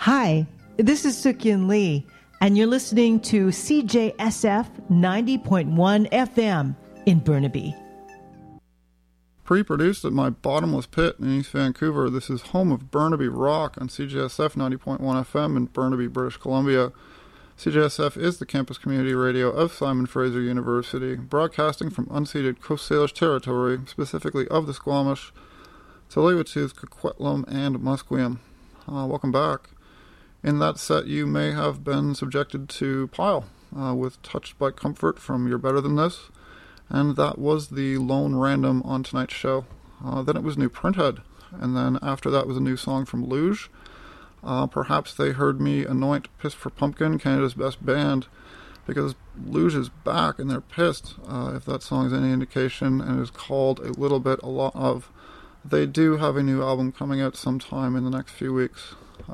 Hi, this is Suk-Yin Lee, and you're listening to CJSF 90.1 FM in Burnaby. Pre-produced at my bottomless pit in East Vancouver, this is home of Burnaby Rock on CJSF 90.1 FM in Burnaby, British Columbia. CJSF is the campus community radio of Simon Fraser University, broadcasting from unceded Coast Salish territory, specifically of the Squamish, Tsleil-Waututh, Coquitlam, and Musqueam. Welcome back. In that set, you may have been subjected to Pile with Touched by Comfort from You're Better Than This, and that was the lone random on tonight's show. Then it was New Printhead, and then after that was a new song from Luge. Perhaps they heard me anoint Piss for Pumpkin, Canada's best band, because Luge is back and they're pissed, if that song is any indication, and is called A Little Bit, A Lot Of. They do have a new album coming out sometime in the next few weeks.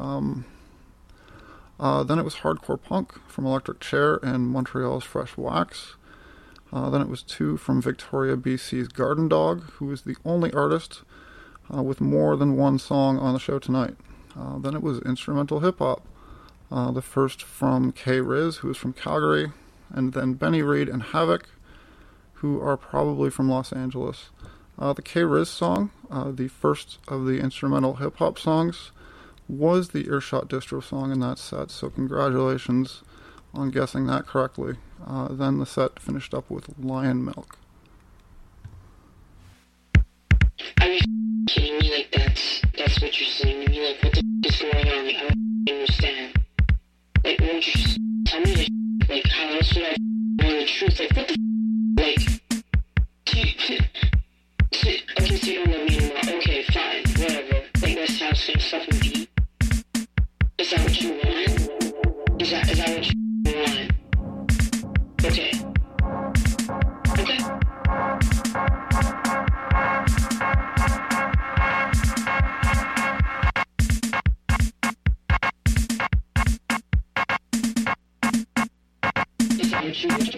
Then it was Hardcore Punk from Electric Chair and Montreal's Fresh Wax. Then it was two from Victoria, BC's Garden Dog, who is the only artist with more than one song on the show tonight. Then it was instrumental hip-hop. The first from K-Riz, who is from Calgary, and then Benny Reed and Havoc, who are probably from Los Angeles. The K-Riz song, the first of the instrumental hip-hop songs, was the Earshot Distro song in that set, so congratulations on guessing that correctly. Then the set finished up with Lion Milk. Are you kidding me? Like, that's what you're saying to me? Like, what the is going on? Like, I don't understand. Like, won't you just tell me the like, how else would I know the truth? Like, what the like, okay, so you don't love me anymore. Okay, fine, whatever. Like, that's how same stuff would be. Is that what you want? Is that what you want? Okay. Okay. Is that what you want?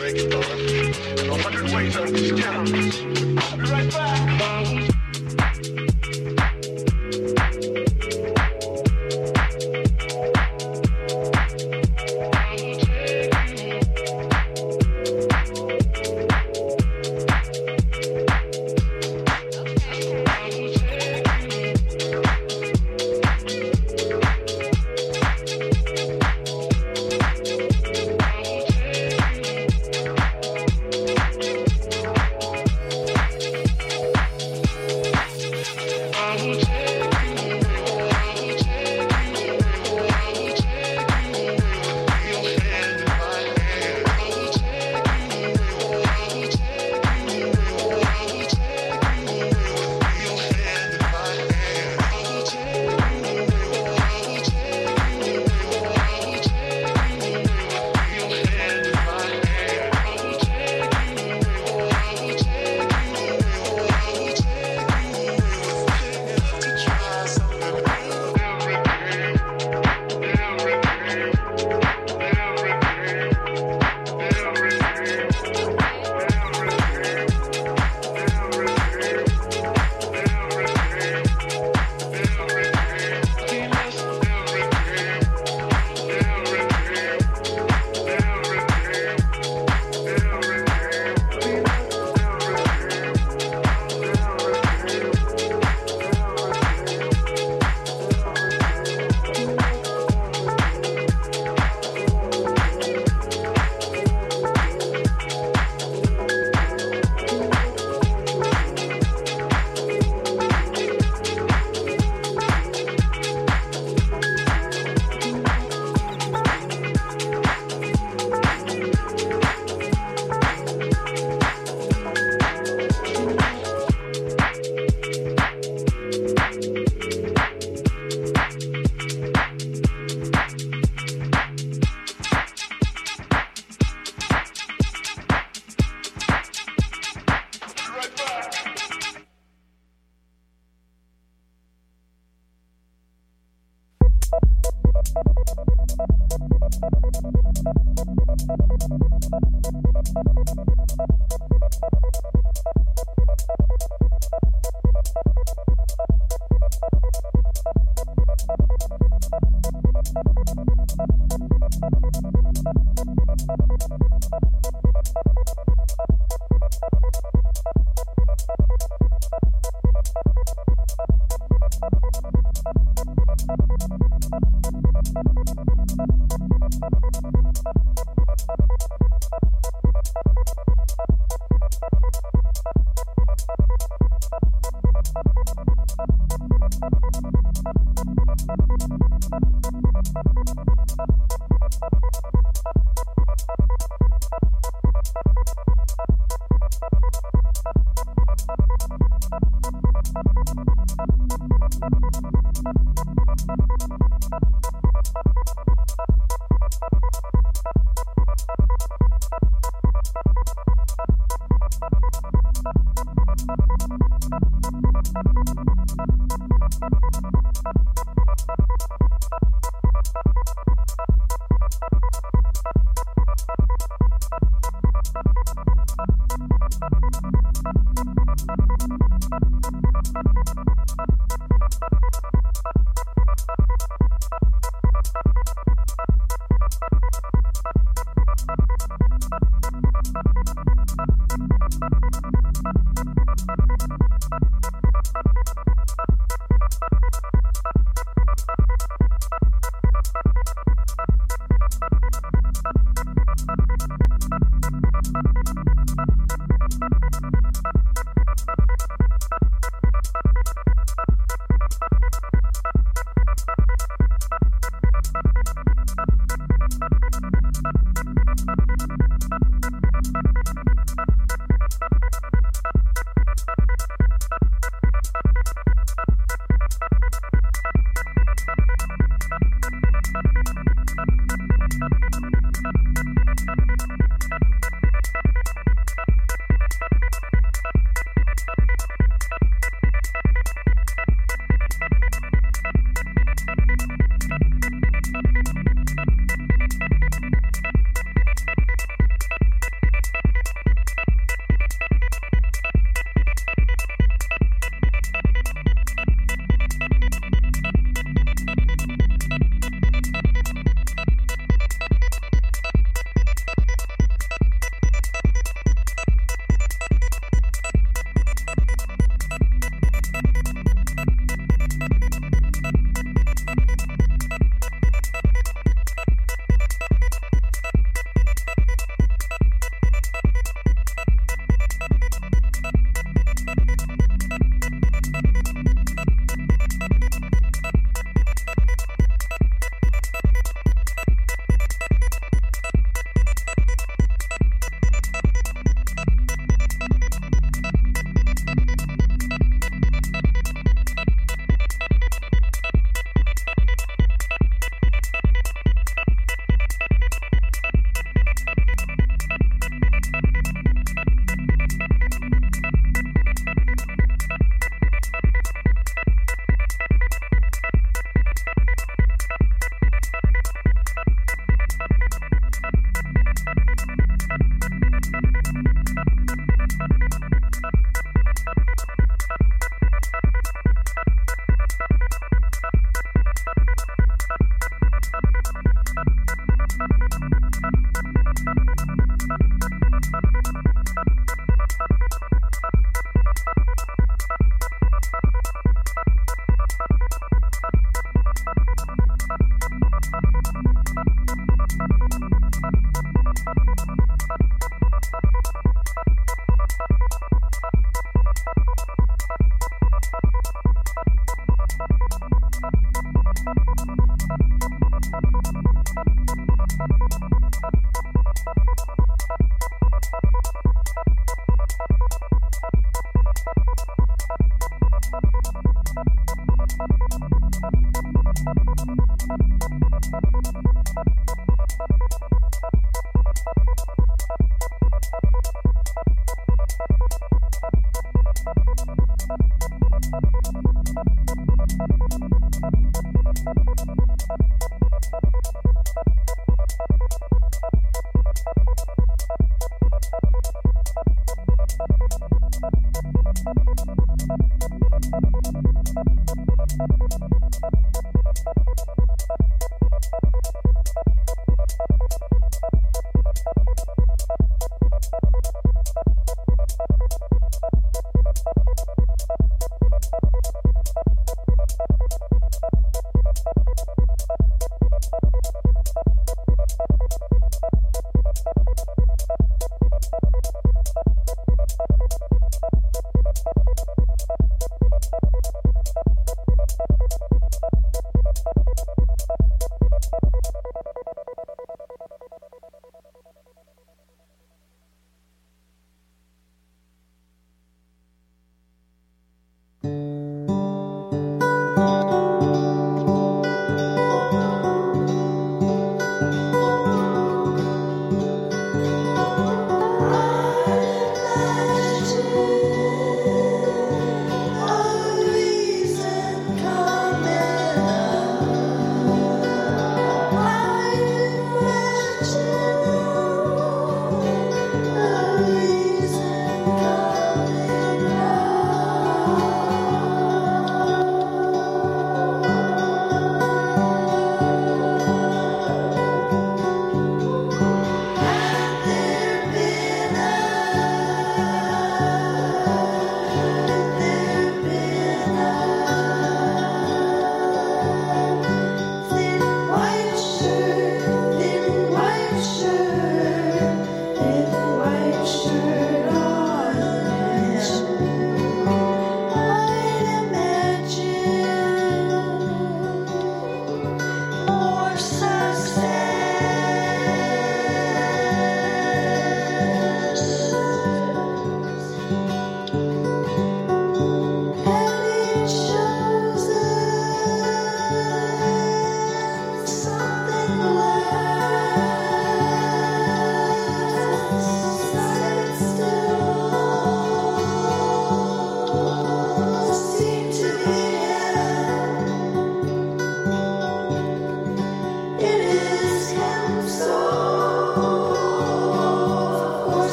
100 ways to understand. I'll be right back.